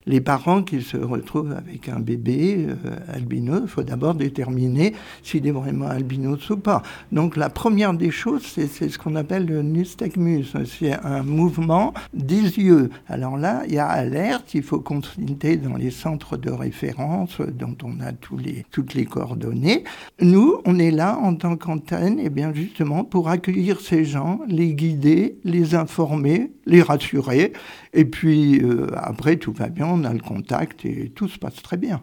Les parents qui se retrouvent avec un bébé albinos, il faut d'abord déterminer s'il est vraiment albinos ou pas. Donc la première des choses, c'est ce qu'on appelle le nystagmus. C'est un mouvement des yeux. Alors là, il y a alerte, il faut consulter dans les centres de référence dont on a toutes les coordonnées. Nous, on est là en tant qu'antenne, et bien justement pour accueillir ces gens, les guider, les informer, les rassurer. Et puis après, tout va bien, on a le contact et tout se passe très bien.